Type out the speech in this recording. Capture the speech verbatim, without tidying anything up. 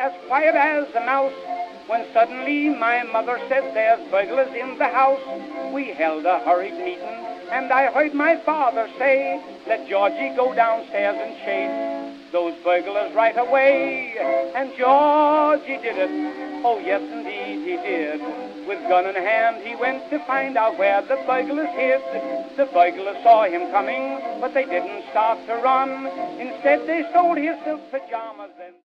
as quiet as a mouse, when suddenly my mother said, "There's burglars in the house." We held a hurried meeting, and I heard my father say, "Let Georgie go downstairs and chase those burglars right away." And Georgie did it, oh yes indeed he did. With gun in hand he went to find out where the burglars hid. The burglars saw him coming, but they didn't start to run. Instead they stole his silk pajamas then.